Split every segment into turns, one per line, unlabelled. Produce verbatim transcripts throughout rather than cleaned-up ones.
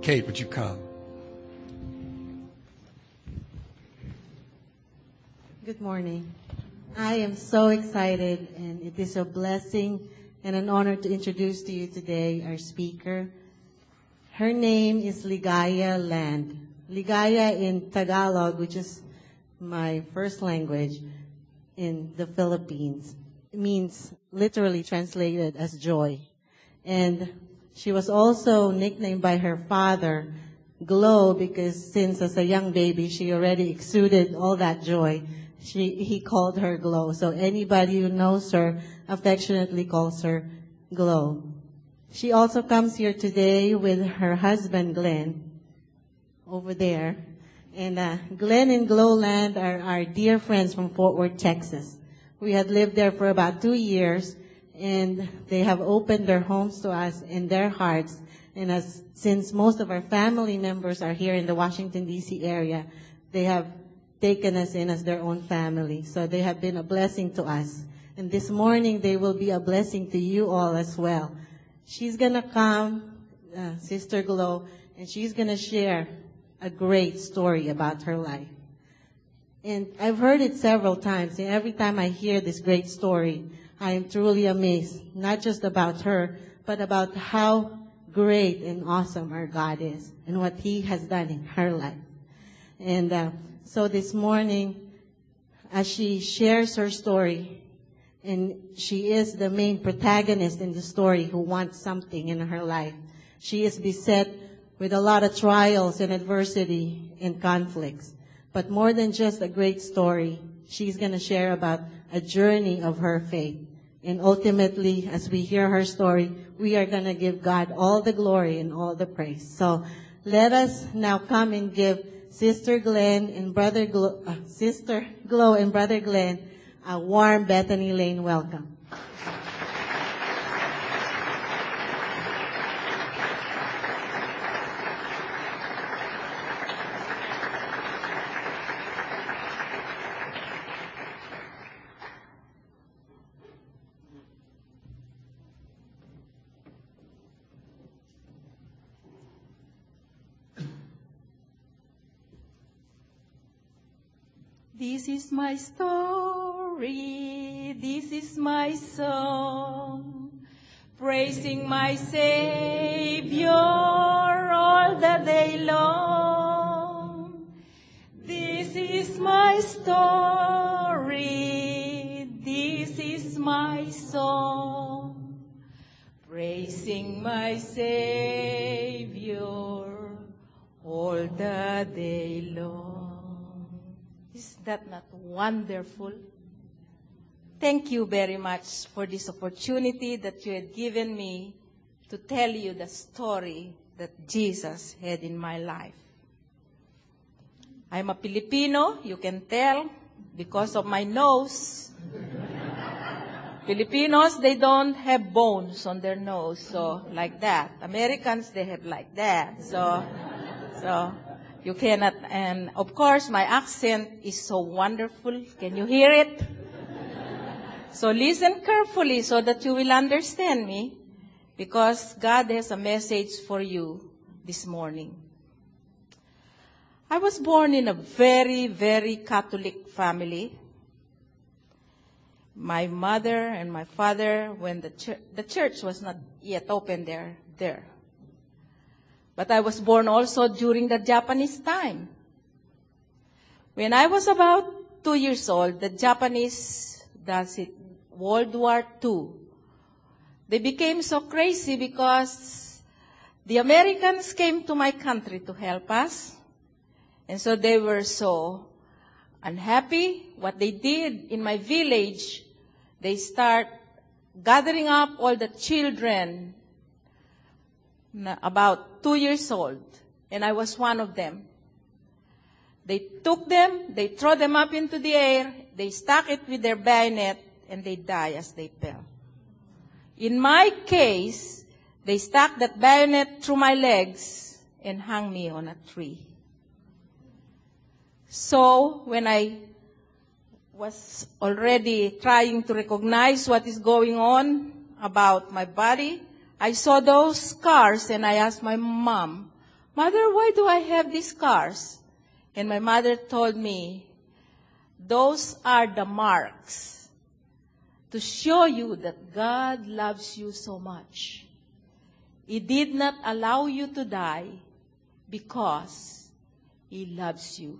Kate, would you come?
Good morning. I am so excited, and it is a blessing and an honor to introduce to you today our speaker. Her name is Ligaya Land. Ligaya in Tagalog, which is my first language in the Philippines, means literally translated as joy. And she was also nicknamed by her father Glow, because since as a young baby she already exuded all that joy. She, he called her Glow. So anybody who knows her affectionately calls her Glow. She also comes here today with her husband Glenn over there. And uh, Glenn and Glowland are our dear friends from Fort Worth, Texas. We had lived there for about two years, and they have opened their homes to us and their hearts. And as since most of our family members are here in the Washington, D C area, they have taken us in as their own family. So they have been a blessing to us. And this morning, they will be a blessing to you all as well. She's going to come, uh, Sister Glow, and she's going to share a great story about her life. And I've heard it several times, and every time I hear this great story, I am truly amazed, not just about her, but about how great and awesome our God is and what He has done in her life. And uh, so this morning, as she shares her story, and she is the main protagonist in the story who wants something in her life. She is beset with a lot of trials and adversity and conflicts. But more than just a great story, she's going to share about a journey of her faith. And ultimately, as we hear her story, we are going to give God all the glory and all the praise. So let us now come and give Sister Glenn and Brother Glow, uh, Sister Glow and Brother Glenn a warm Bethany Lane welcome.
This is my story, this is my song, praising my Savior all the day long. This is my story, this is my song, praising my Savior all the day long. Is that not wonderful? Thank you very much for this opportunity that you had given me to tell you the story that Jesus had in my life. I'm a Filipino, you can tell, because of my nose. Filipinos, they don't have bones on their nose, so like that. Americans, they have like that. So, so you cannot, and of course, my accent is so wonderful. Can you hear it? So listen carefully so that you will understand me, because God has a message for you this morning. I was born in a very, very Catholic family. My mother and my father, when the church, the church was not yet open there, there. But I was born also during the Japanese time. When I was about two years old, the Japanese, that's it, World War Two, they became so crazy because the Americans came to my country to help us. And so they were so unhappy. What they did in my village, they start gathering up all the children about two years old, and I was one of them. They took them, they throw them up into the air, they stuck it with their bayonet, and they die as they fell. In my case, they stuck that bayonet through my legs and hung me on a tree. So when I was already trying to recognize what is going on about my body, I saw those scars and I asked my mom, "Mother, why do I have these scars?" And my mother told me, "Those are the marks to show you that God loves you so much. He did not allow you to die because He loves you."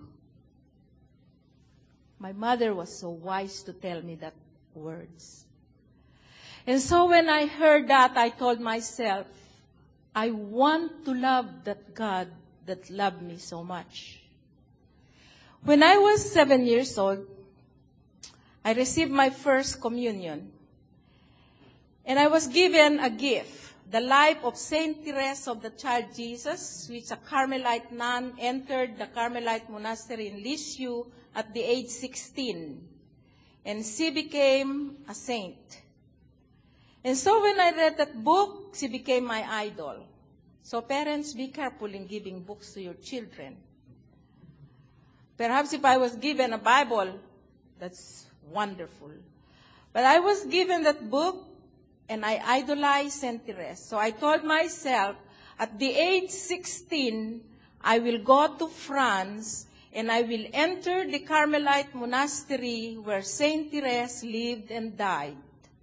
My mother was so wise to tell me that words. And so when I heard that, I told myself, I want to love that God that loved me so much. When I was seven years old, I received my first communion. And I was given a gift, the life of Saint Therese of the Child Jesus, which a Carmelite nun entered the Carmelite monastery in Lisieux at the age sixteen. And she became a saint. And so when I read that book, she became my idol. So parents, be careful in giving books to your children. Perhaps if I was given a Bible, that's wonderful. But I was given that book, and I idolized Saint Therese. So I told myself, at the age sixteen, I will go to France, and I will enter the Carmelite monastery where Saint Therese lived and died.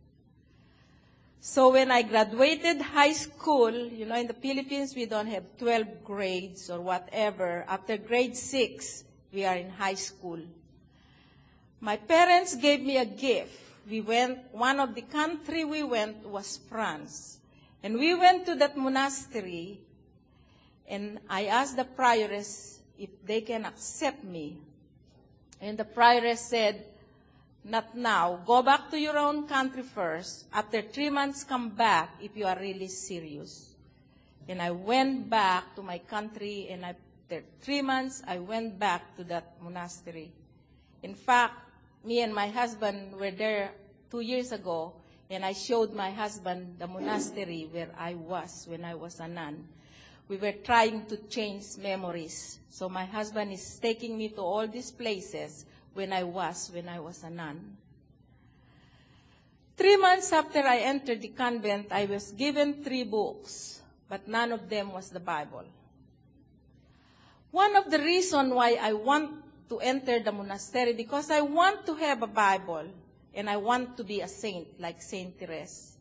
So when I graduated high school, you know, in the Philippines, we don't have twelve grades or whatever. After grade six, we are in high school. My parents gave me a gift. We went, one of the country we went was France. And we went to that monastery, and I asked the prioress if they can accept me. And the prioress said, "Not now. Go back to your own country first. After three months, come back if you are really serious." And I went back to my country, and after three months, I went back to that monastery. In fact, me and my husband were there two years ago, and I showed my husband the monastery where I was when I was a nun. We were trying to change memories. So my husband is taking me to all these places when I was, when I was a nun. Three months after I entered the convent, I was given three books, but none of them was the Bible. One of the reasons why I want to enter the monastery, because I want to have a Bible, and I want to be a saint like Saint Therese.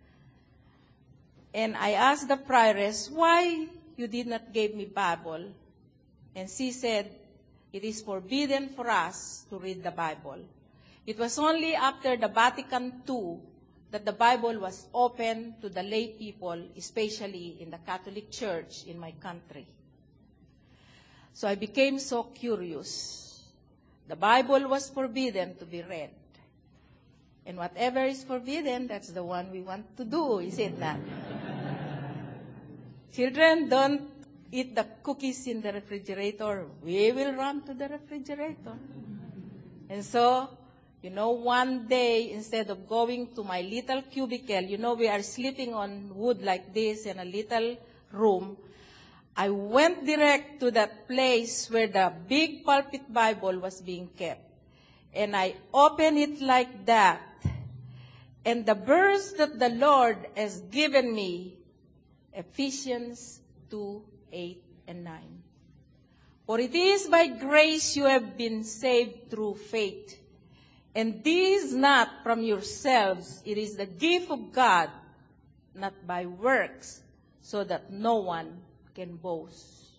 And I asked the prioress, "Why you did not give me Bible?" And she said, "It is forbidden for us to read the Bible." It was only after the Vatican Two that the Bible was open to the lay people, especially in the Catholic Church in my country. So I became so curious. The Bible was forbidden to be read. And whatever is forbidden, that's the one we want to do, is it not? Children, don't eat the cookies in the refrigerator. We will run to the refrigerator. And so, you know, one day, instead of going to my little cubicle, you know, we are sleeping on wood like this in a little room, I went direct to that place where the big pulpit Bible was being kept. And I opened it like that. And the verse that the Lord has given me, Ephesians two, eight and nine. "For it is by grace you have been saved through faith. And this not from yourselves, it is the gift of God, not by works, so that no one can boast."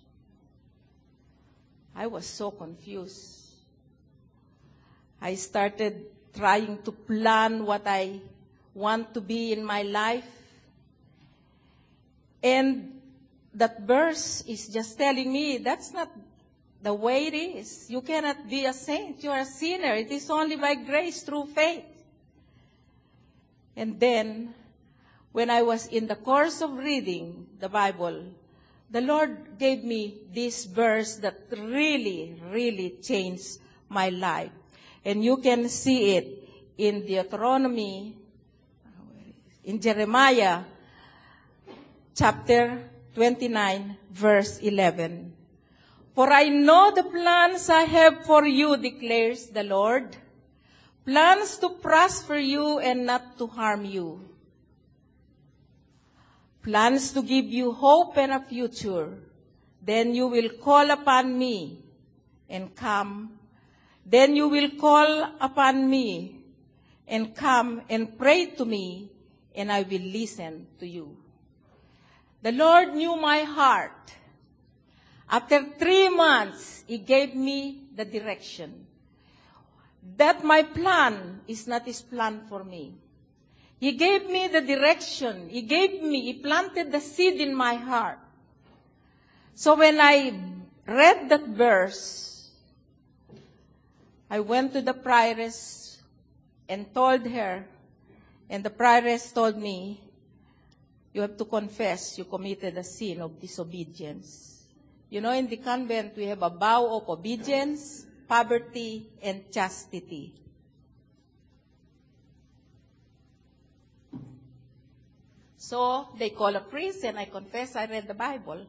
I was so confused. I started trying to plan what I want to be in my life. And that verse is just telling me that's not the way it is. You cannot be a saint. You are a sinner. It is only by grace through faith. And then, when I was in the course of reading the Bible, the Lord gave me this verse that really, really changed my life. And you can see it in Deuteronomy, in Jeremiah, chapter twenty-nine, verse eleven. "For I know the plans I have for you, declares the Lord, plans to prosper you and not to harm you, plans to give you hope and a future. then you will call upon me and come. Then you will call upon me and come and pray to me, and I will listen to you. The Lord knew my heart. After three months, He gave me the direction that my plan is not His plan for me. He gave me the direction. He gave me, He planted the seed in my heart. So when I read that verse, I went to the prioress and told her, and the prioress told me, you have to confess you committed a sin of disobedience. You know, in the convent, we have a vow of obedience, poverty, and chastity. So they call a priest, and I confess I read the Bible.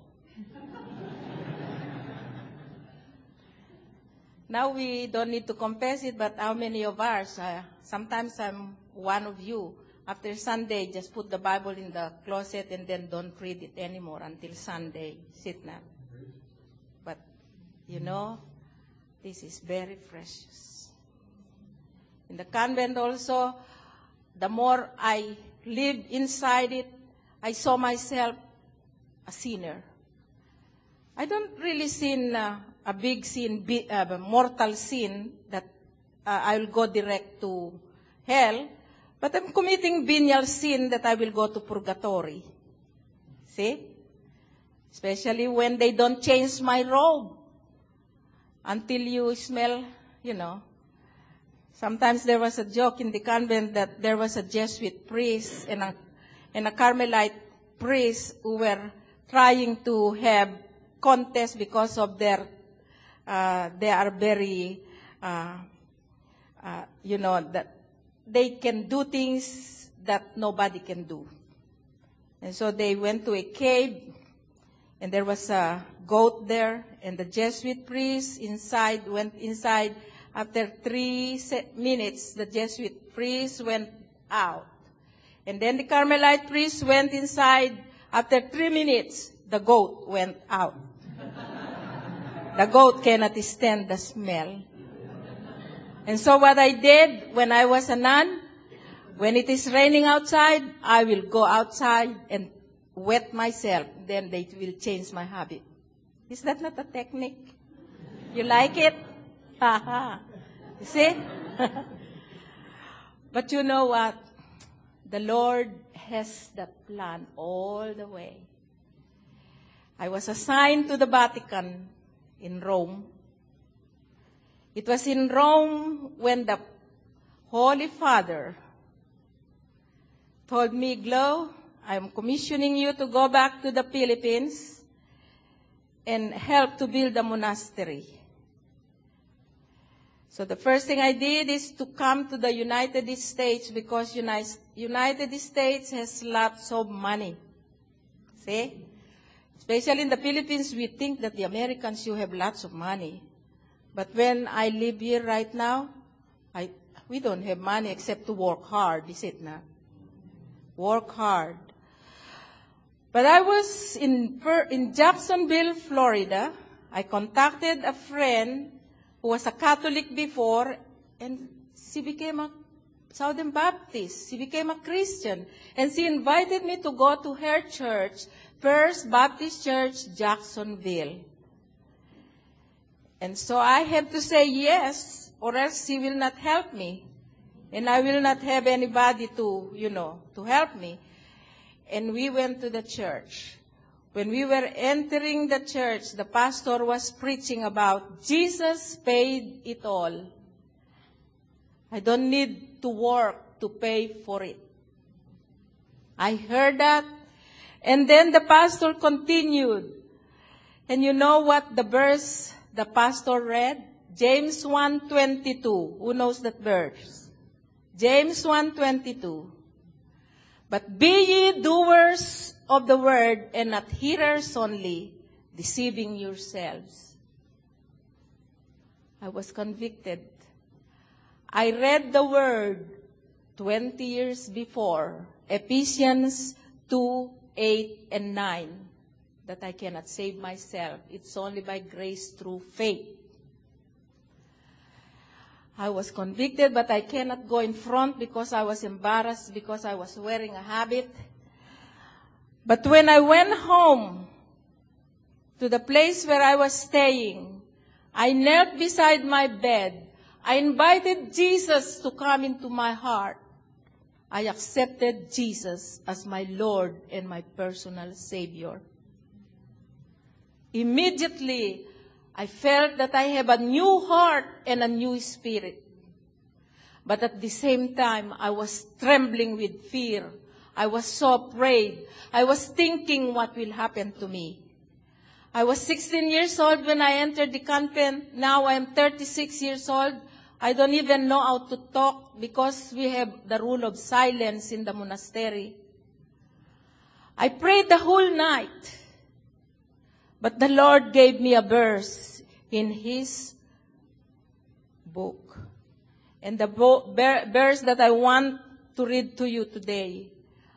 Now we don't need to confess it, but how many of us, uh, sometimes I'm one of you, after Sunday, just put the Bible in the closet and then don't read it anymore until Sunday. Sit now. But, you know, this is very precious. In the convent also, the more I lived inside it, I saw myself a sinner. I don't really sin uh, a big sin, bi- uh, mortal sin that uh, I will go direct to hell, but I'm committing venial sin that I will go to purgatory. See? Especially when they don't change my robe until you smell, you know. Sometimes there was a joke in the convent that there was a Jesuit priest and a, and a Carmelite priest who were trying to have contest because of their, uh, they are very, uh, uh, you know, that they can do things that nobody can do. And so they went to a cave, and there was a goat there, and the Jesuit priest inside went inside. After three minutes, the Jesuit priest went out. And then the Carmelite priest went inside. After three minutes, the goat went out. The goat cannot stand the smell. And so what I did when I was a nun, when it is raining outside, I will go outside and wet myself. Then they will change my habit. Is that not a technique? You like it? You see? But you know what? The Lord has that plan all the way. I was assigned to the Vatican in Rome. It was in Rome when the Holy Father told me, Glo, I am commissioning you to go back to the Philippines and help to build a monastery. So the first thing I did is to come to the United States because United States has lots of money. See? Especially in the Philippines, we think that the Americans, you have lots of money. But when I live here right now, I, we don't have money except to work hard, is it not? Work hard. But I was in, in Jacksonville, Florida. I contacted a friend who was a Catholic before, and she became a Southern Baptist. She became a Christian. And she invited me to go to her church, First Baptist Church, Jacksonville. And so I have to say yes, or else she will not help me. And I will not have anybody to, you know, to help me. And we went to the church. When we were entering the church, the pastor was preaching about Jesus paid it all. I don't need to work to pay for it. I heard that. And then the pastor continued. And you know what the verse the pastor read? James one twenty-two. Who knows that verse? James one twenty-two. But be ye doers of the word and not hearers only, deceiving yourselves. I was convicted. I read the word twenty years before, Ephesians two, eight, and nine. that I cannot save myself. It's only by grace through faith. I was convicted, but I cannot go in front because I was embarrassed because I was wearing a habit. But when I went home to the place where I was staying, I knelt beside my bed. I invited Jesus to come into my heart. I accepted Jesus as my Lord and my personal Savior. Immediately, I felt that I have a new heart and a new spirit. But at the same time, I was trembling with fear. I was so afraid. I was thinking what will happen to me. I was sixteen years old when I entered the convent. Now I am thirty-six years old. I don't even know how to talk because we have the rule of silence in the monastery. I prayed the whole night. But the Lord gave me a verse in His book. And the bo- verse that I want to read to you today,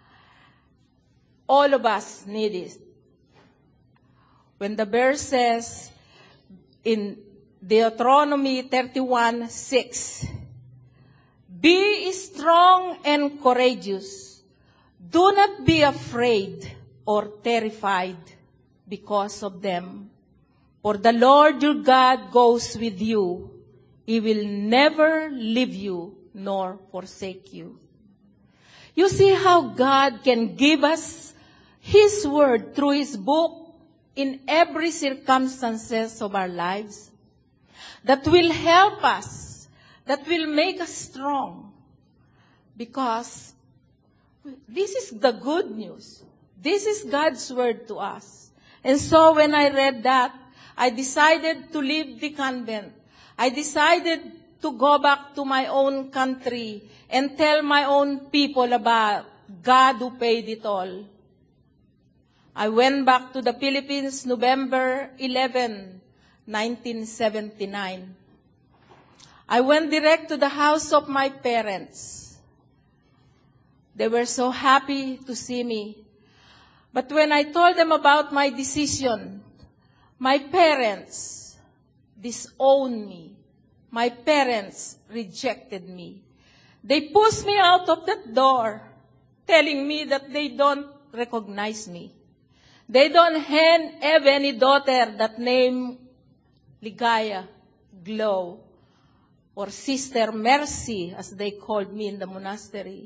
all of us need it. When the verse says in Deuteronomy thirty-one six, be strong and courageous. Do not be afraid or terrified because of them. For the Lord your God goes with you. He will never leave you nor forsake you. You see how God can give us His word through His book in every circumstances of our lives that will help us, that will make us strong. Because this is the good news. This is God's word to us. And so when I read that, I decided to leave the convent. I decided to go back to my own country and tell my own people about God who paid it all. I went back to the Philippines November eleventh, nineteen seventy-nine. I went direct to the house of my parents. They were so happy to see me. But when I told them about my decision, my parents disowned me. My parents rejected me. They pushed me out of that door, telling me that they don't recognize me. They don't have any daughter that named Ligaya, Glow, or Sister Mercy, as they called me in the monastery.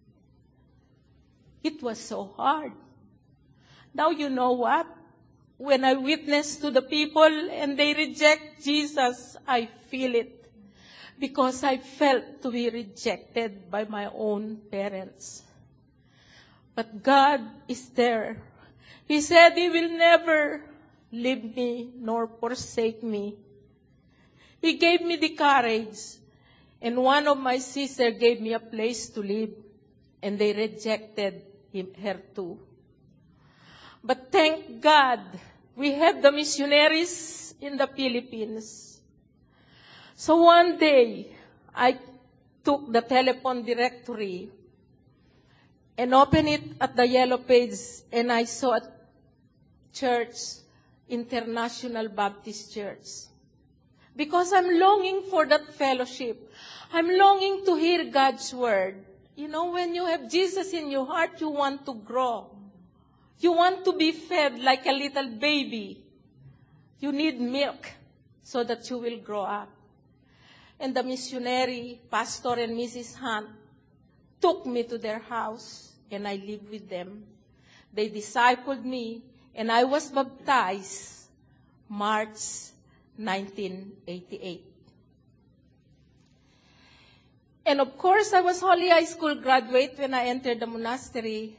It was so hard. Now you know what? When I witness to the people and they reject Jesus, I feel it. Because I felt to be rejected by my own parents. But God is there. He said He will never leave me nor forsake me. He gave me the courage. And one of my sisters gave me a place to live. And they rejected him, her too. But thank God, we have the missionaries in the Philippines. So one day, I took the telephone directory and opened it at the yellow page, and I saw a church, International Baptist Church. Because I'm longing for that fellowship. I'm longing to hear God's word. You know, when you have Jesus in your heart, you want to grow. You want to be fed like a little baby. You need milk so that you will grow up. And the missionary, Pastor and Missus Hunt, took me to their house, and I lived with them. They discipled me, and I was baptized March nineteen eighty-eight. And of course, I was Holy High School graduate when I entered the monastery.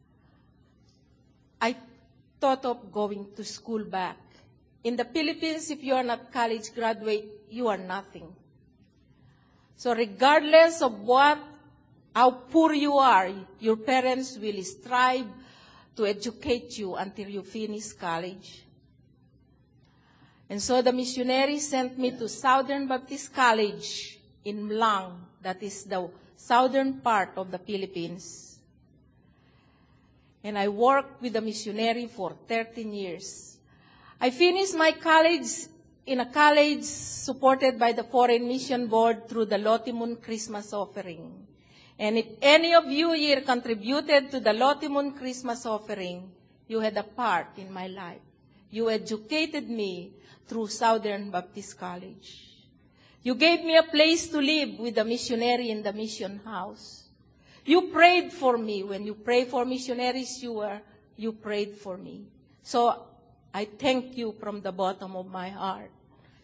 I thought of going to school back. In the Philippines, if you are not college graduate, you are nothing. So regardless of what, how poor you are, your parents will strive to educate you until you finish college. And so the missionary sent me to Southern Baptist College in Mlang, that is the southern part of the Philippines. and I worked with a missionary for thirteen years. I finished my college in a college supported by the Foreign Mission Board through the Lotimon Christmas Offering. And if any of you here contributed to the Lotimon Christmas Offering, you had a part in my life. You educated me through Southern Baptist College. You gave me a place to live with a missionary in the mission house. You prayed for me. When you pray for missionaries, you were, you prayed for me. So I thank you from the bottom of my heart.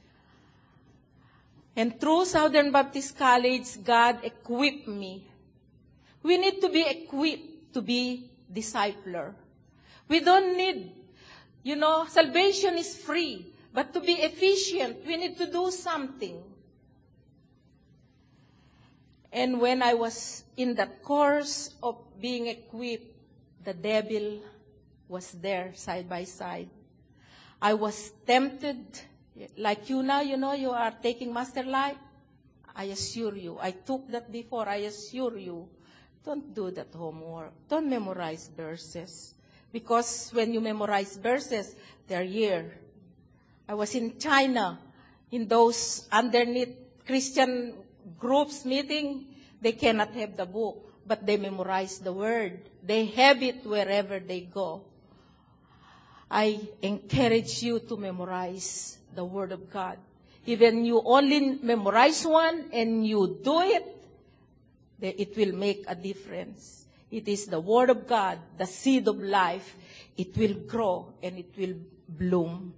And through Southern Baptist College, God equipped me. We need to be equipped to be discipler. We don't need, you know, salvation is free. But to be efficient, we need to do something. And when I was in that course of being equipped, the devil was there side by side. I was tempted, like you now, you know, you are taking Master Life. I assure you, I took that before, I assure you, don't do that homework. Don't memorize verses. Because when you memorize verses, they're here. I was in China, in those underneath Christian groups meeting, they cannot have the book, but they memorize the word. They have it wherever they go. I encourage you to memorize the Word of God. Even you only memorize one and you do it, it will make a difference. It is the Word of God, the seed of life. It will grow and it will bloom.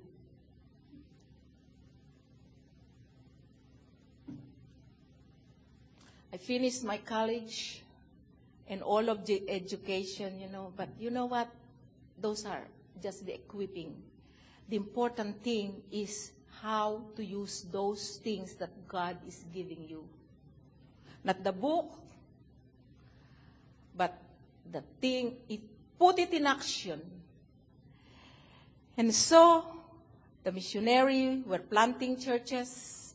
I finished my college and all of the education, you know, but you know what? Those are just the equipping. The important thing is how to use those things that God is giving you. Not the book, but the thing, it, put it in action. And so, the missionary were planting churches,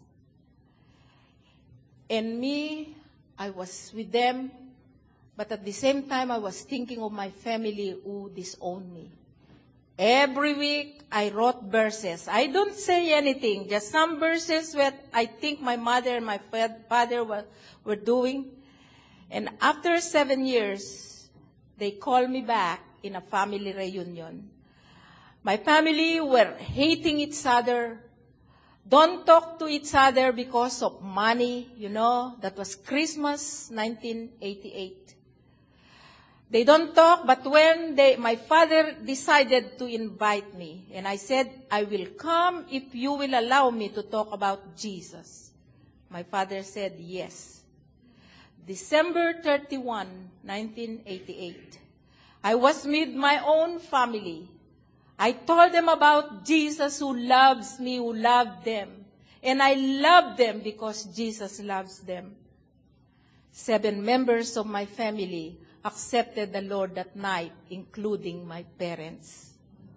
and me, I was with them, but at the same time, I was thinking of my family who disowned me. Every week, I wrote verses. I don't say anything, just some verses that I think my mother and my father were, were doing. And after seven years, they called me back in a family reunion. My family were hating each other. Don't talk to each other because of money, you know. That was Christmas, nineteen eighty-eight. They don't talk, but when they, my father decided to invite me, and I said, I will come if you will allow me to talk about Jesus. My father said, yes. December thirty-first, nineteen eighty-eight. I was with my own family. I told them about Jesus who loves me, who loved them. And I love them because Jesus loves them. Seven members of my family accepted the Lord that night, including my parents.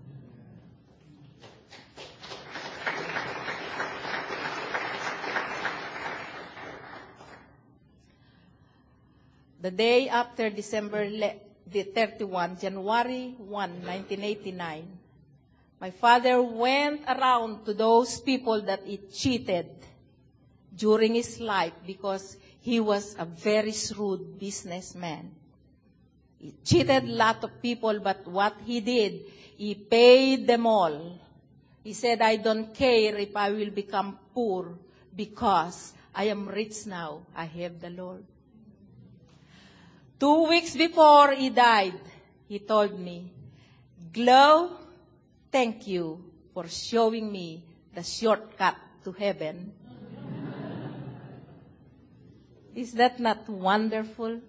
The day after December thirty-first, January first, nineteen eighty-nine, my father went around to those people that he cheated during his life because he was a very shrewd businessman. He cheated a lot of people, but what he did, he paid them all. He said, I don't care if I will become poor because I am rich now. I have the Lord. Two weeks before he died, he told me, Glow, thank you for showing me the shortcut to heaven. Is that not wonderful?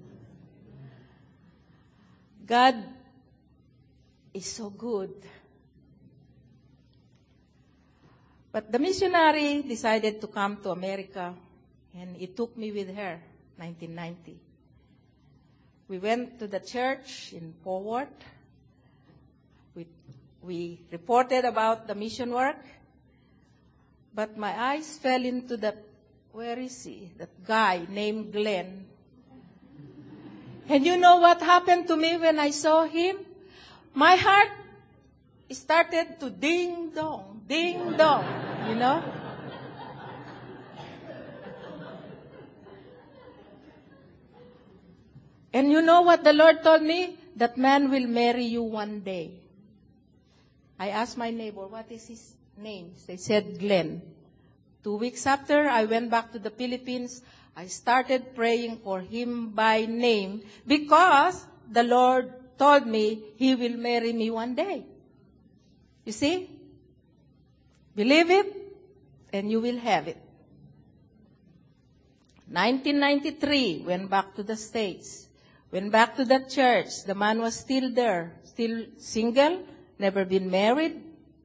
God is so good. But the missionary decided to come to America, and he took me with her, nineteen ninety. We went to the church in Forward. We, we reported about the mission work, but my eyes fell into that, where is he? That guy named Glenn. And you know what happened to me when I saw him? My heart started to ding dong, ding dong, you know? And you know what the Lord told me? That man will marry you one day. I asked my neighbor, what is his name? They said, Glenn. Two weeks after, I went back to the Philippines. I started praying for him by name because the Lord told me he will marry me one day. You see? Believe it, and you will have it. nineteen ninety-three, went back to the States. Went back to the church. The man was still there, still single, never been married.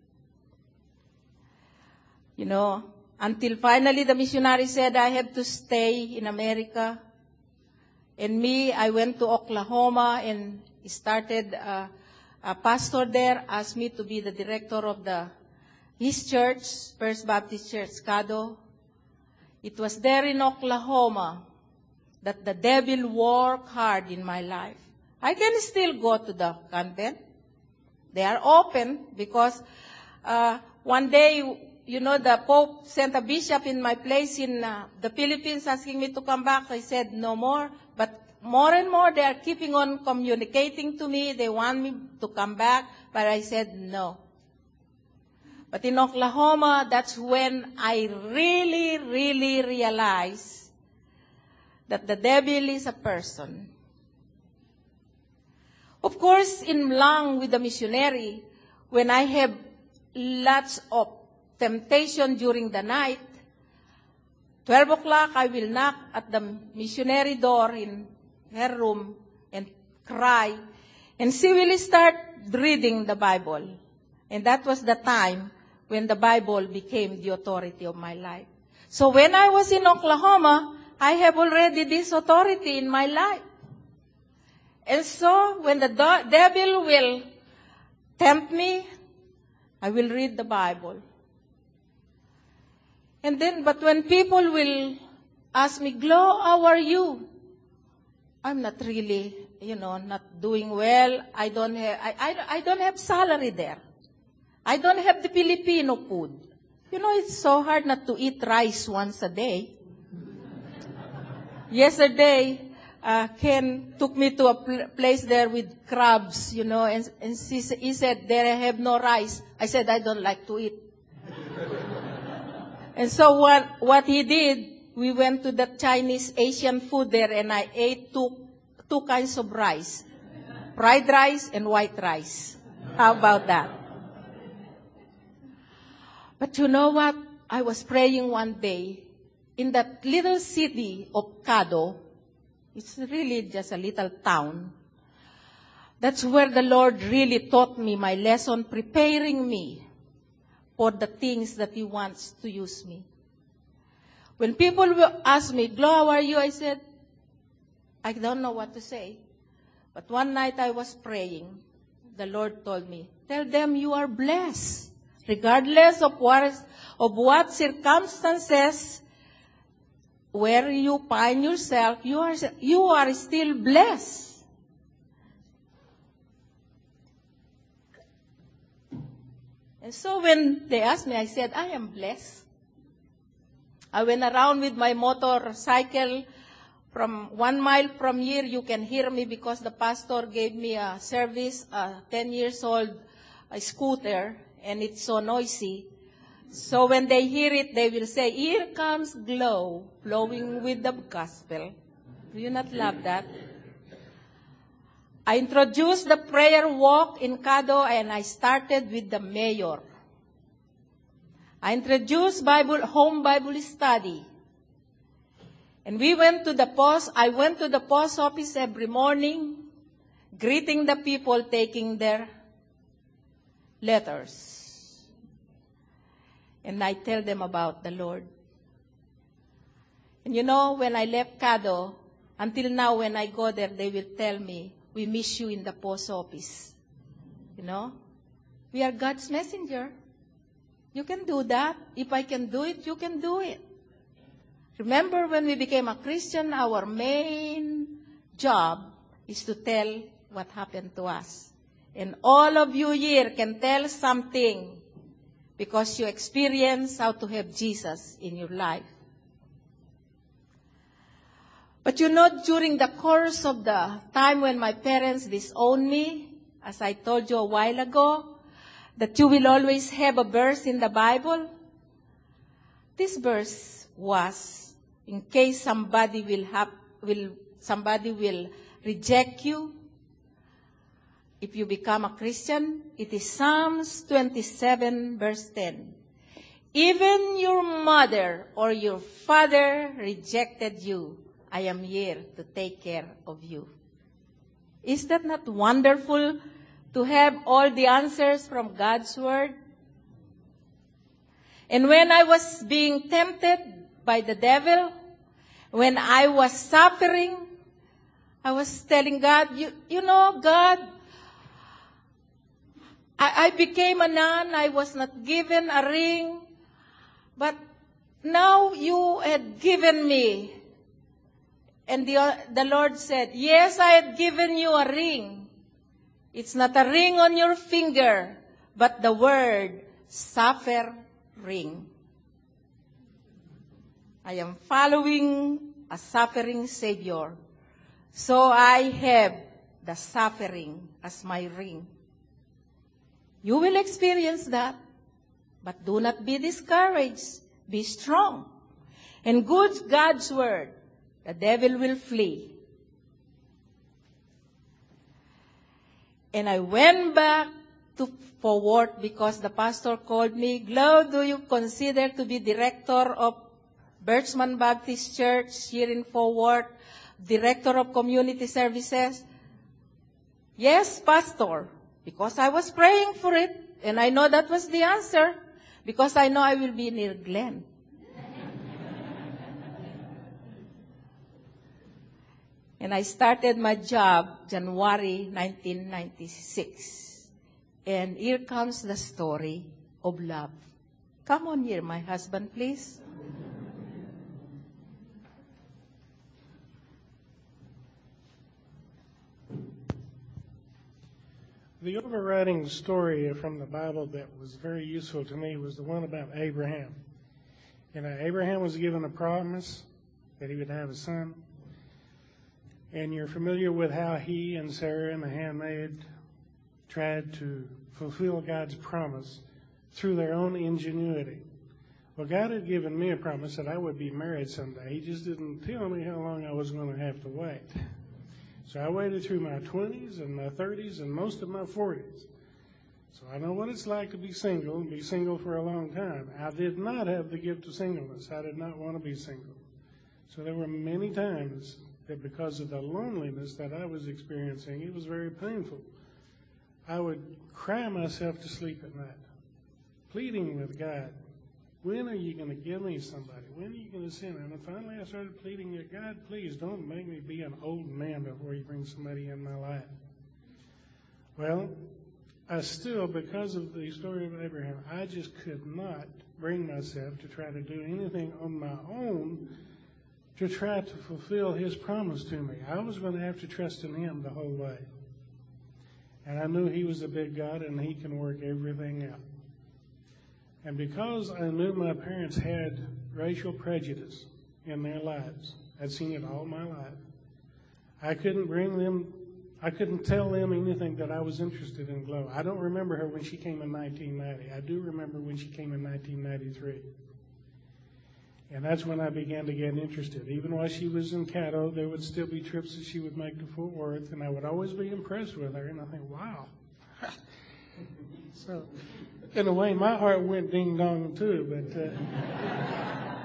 You know, until finally the missionary said I had to stay in America. And me, I went to Oklahoma and started, uh, a pastor there asked me to be the director of the his church, First Baptist Church, Cado. It was there in Oklahoma that the devil worked hard in my life. I can still go to the convent. They are open because uh, one day, you know, the Pope sent a bishop in my place in uh, the Philippines asking me to come back. I said no more. But more and more they are keeping on communicating to me. They want me to come back. But I said no. But in Oklahoma, that's when I really, really realized that the devil is a person. Of course, in Mlang with the missionary, when I have lots of temptation during the night, twelve o'clock, I will knock at the missionary door in her room and cry, and she will start reading the Bible. And that was the time when the Bible became the authority of my life. So when I was in Oklahoma, I have already this authority in my life. And so when the do- devil will tempt me, I will read the Bible. And then, but when people will ask me, Glo, how are you? I'm not really, you know, not doing well. I don't have, I, I, I don't have salary there. I don't have the Filipino food. You know, it's so hard not to eat rice once a day. Yesterday, uh, Ken took me to a pl- place there with crabs, you know, and, and she, he said, there I have no rice. I said, I don't like to eat. And so what, what he did, we went to the Chinese Asian food there and I ate two, two kinds of rice. Fried rice and white rice. How about that? But you know what? I was praying one day in that little city of Cado. It's really just a little town. That's where the Lord really taught me my lesson, preparing me for the things that He wants to use me. When people will ask me, Glo, how are you? I said, I don't know what to say. But one night I was praying. The Lord told me, tell them you are blessed. Regardless of what, is, of what circumstances, where you find yourself, you are, you are still blessed. And so when they asked me, I said, I am blessed. I went around with my motorcycle from one mile from here. You can hear me because the pastor gave me a service, a ten years old a scooter, and it's so noisy. So when they hear it, they will say, here comes Glo, flowing with the gospel. Do you not love that? I introduced the prayer walk in Cado, and I started with the mayor. I introduced Bible, home Bible study. And we went to the post, I went to the post office every morning, greeting the people, taking their letters. And I tell them about the Lord. And you know, when I left Cado, until now when I go there, they will tell me, we miss you in the post office. You know? We are God's messenger. You can do that. If I can do it, you can do it. Remember when we became a Christian, our main job is to tell what happened to us. And all of you here can tell something because you experience how to have Jesus in your life. But you know, during the course of the time when my parents disowned me, as I told you a while ago, that you will always have a verse in the Bible. This verse was, in case somebody will have, will somebody will reject you, if you become a Christian, it is Psalms twenty-seven, verse ten. Even your mother or your father rejected you. I am here to take care of you. Is that not wonderful to have all the answers from God's Word? And when I was being tempted by the devil, when I was suffering, I was telling God, you, you know, God, I, I became a nun. I was not given a ring. But now you had given me. And the, the Lord said, yes, I had given you a ring. It's not a ring on your finger, but the word, suffer ring. I am following a suffering Savior. So I have the suffering as my ring. You will experience that, but do not be discouraged. Be strong. And good God's word, the devil will flee. And I went back to Forward because the pastor called me, Glo, do you consider to be director of Birchman Baptist Church here in Forward, director of community services? Yes, pastor, because I was praying for it, and I know that was the answer, because I know I will be near Glenn. And I started my job January nineteen ninety-six. And here comes the story of love. Come on here, my husband, please.
The overriding story from the Bible that was very useful to me was the one about Abraham. You know, Abraham was given a promise that he would have a son. And you're familiar with how he and Sarah and the handmaid tried to fulfill God's promise through their own ingenuity. Well, God had given me a promise that I would be married someday. He just didn't tell me how long I was going to have to wait. So I waited through my twenties and my thirties and most of my forties. So I know what it's like to be single and be single for a long time. I did not have the gift of singleness. I did not want to be single. So there were many times that because of the loneliness that I was experiencing, it was very painful. I would cry myself to sleep at night, pleading with God, when are you going to give me somebody? When are you going to send? And finally I started pleading with God, please don't make me be an old man before you bring somebody in my life. Well, I still, because of the story of Abraham, I just could not bring myself to try to do anything on my own to try to fulfill his promise to me. I was going to have to trust in him the whole way. And I knew he was a big God and he can work everything out. And because I knew my parents had racial prejudice in their lives, I'd seen it all my life, I couldn't bring them, I couldn't tell them anything that I was interested in Glo. I don't remember her when she came in nineteen ninety. I do remember when she came in nineteen ninety-three. And that's when I began to get interested. Even while she was in Caddo, there would still be trips that she would make to Fort Worth, and I would always be impressed with her, and I think, wow. So, in a way, my heart went ding-dong too, but uh,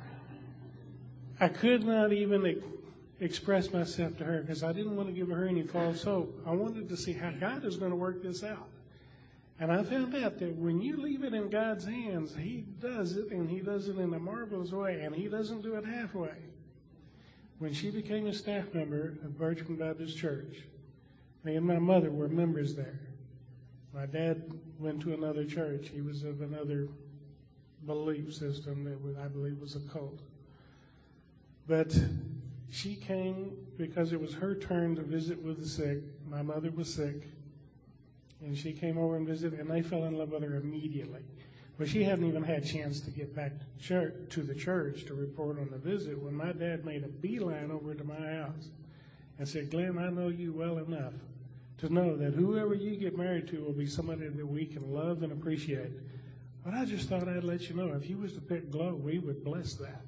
I could not even e- express myself to her because I didn't want to give her any false hope. I wanted to see how God is going to work this out. And I found out that when you leave it in God's hands, he does it, and he does it in a marvelous way, and he doesn't do it halfway. When she became a staff member of Birchman Baptist Church, me and my mother were members there. My dad went to another church. He was of another belief system that was, I believe was a cult. But She came because it was her turn to visit with the sick. My mother was sick. And she came over and visited, and they fell in love with her immediately. But she hadn't even had a chance to get back to, church, to the church to report on the visit when my dad made a beeline over to my house and said, Glenn, I know you well enough to know that whoever you get married to will be somebody that we can love and appreciate. But I just thought I'd let you know, if you was to pick Glow, we would bless that.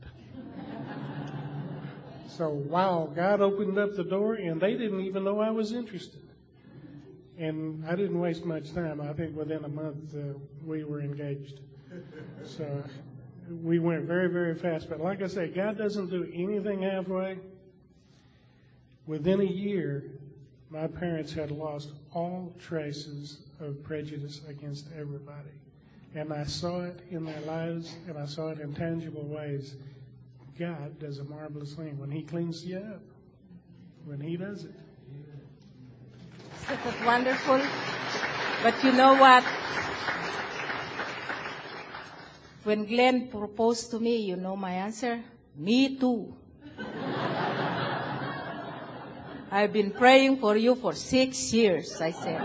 So, wow, God opened up the door, and they didn't even know I was interested. And I didn't waste much time. I think within a month uh, we were engaged. So we went very, very fast. But like I say, God doesn't do anything halfway. Within a year, my parents had lost all traces of prejudice against everybody. And I saw it in their lives, and I saw it in tangible ways. God does a marvelous thing when he cleans you up, when he does it.
Isn't that wonderful? But you know what? When Glenn proposed to me, you know my answer? Me too. I've been praying for you for six years, I said.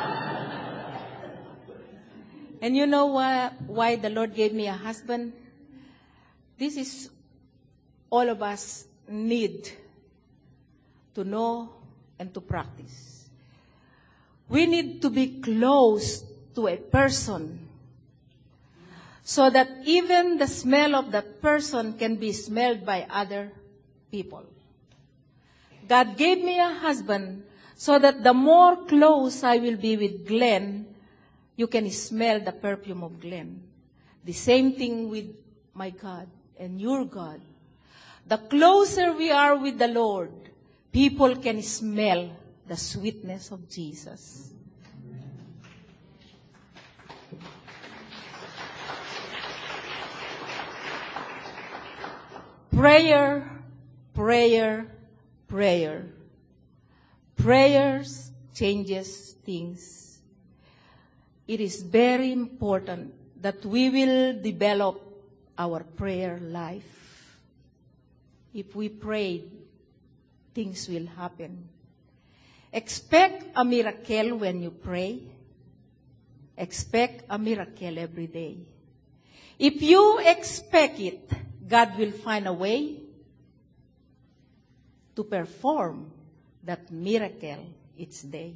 And you know why, why the Lord gave me a husband? This is all of us need to know and to practice. We need to be close to a person so that even the smell of that person can be smelled by other people. God gave me a husband so that the more close I will be with Glenn, you can smell the perfume of Glenn. The same thing with my God and your God. The closer we are with the Lord, people can smell the sweetness of Jesus. Prayer, prayer, prayer. Prayers changes things. It is very important that we will develop our prayer life. If we pray, things will happen. Expect a miracle when you pray. Expect a miracle every day. If you expect it, God will find a way to perform that miracle each day.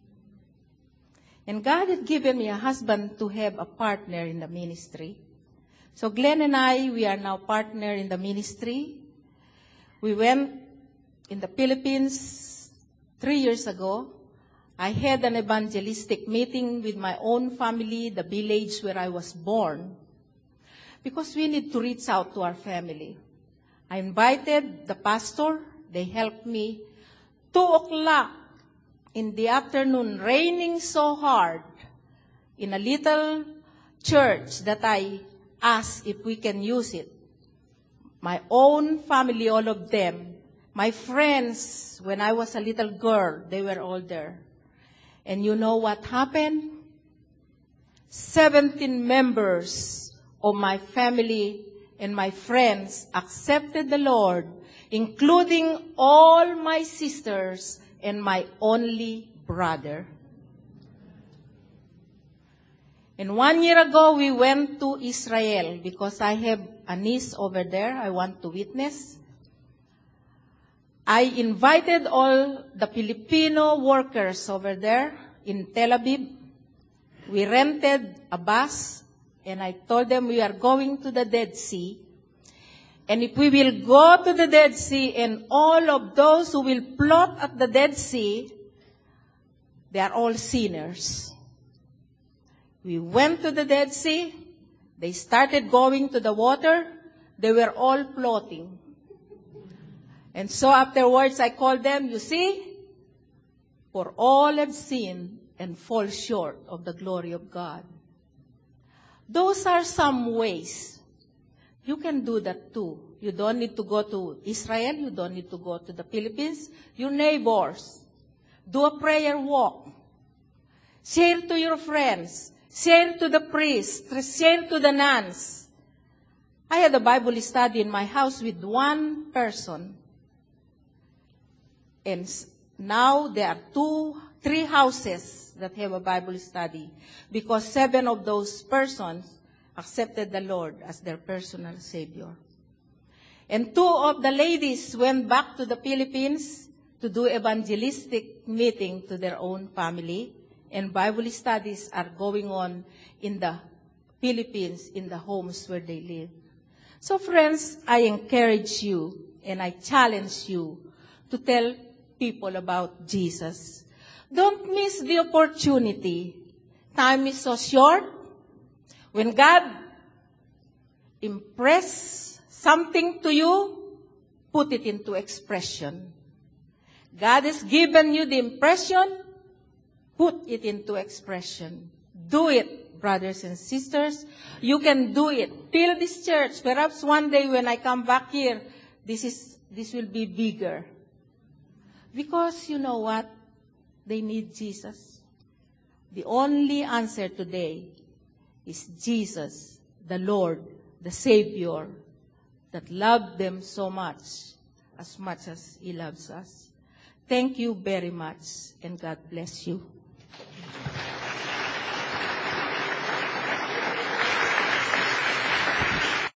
And God had given me a husband to have a partner in the ministry. So Glenn and I, we are now partner in the ministry. We went in the Philippines three years ago. I had an evangelistic meeting with my own family, the village where I was born, because we need to reach out to our family. I invited the pastor. They helped me. Two o'clock in the afternoon, raining so hard, in a little church that I asked if we can use it. My own family, all of them. My friends, when I was a little girl, they were all there. And you know what happened? Seventeen members of my family and my friends accepted the Lord, including all my sisters and my only brother. And one year ago, we went to Israel because I have a niece over there I want to witness. I invited all the Filipino workers over there in Tel Aviv. We rented a bus, and I told them we are going to the Dead Sea. And if we will go to the Dead Sea, and all of those who will float at the Dead Sea, they are all sinners. We went to the Dead Sea. They started going to the water. They were all floating. And so afterwards I called them, you see, for all have sinned and fall short of the glory of God. Those are some ways. You can do that too. You don't need to go to Israel. You don't need to go to the Philippines. Your neighbors. Do a prayer walk. Share to your friends. Share to the priests. Share to the nuns. I had a Bible study in my house with one person. And s- now there are two, three houses that have a Bible study because seven of those persons accepted the Lord as their personal Savior. And two of the ladies went back to the Philippines to do evangelistic meeting to their own family, and Bible studies are going on in the Philippines, in the homes where they live. So friends, I encourage you and I challenge you to tell people about Jesus. Don't miss the opportunity. Time is so short. When God impress something to you, put it into expression. God has given you the impression, put it into expression. Do it, brothers and sisters. You can do it. Fill this church. Perhaps one day when I come back here, this is this will be bigger. Because you know what? They need Jesus. The only answer today is Jesus, the Lord, the Savior, that loved them so much, as much as He loves us. Thank you very much, and God bless you.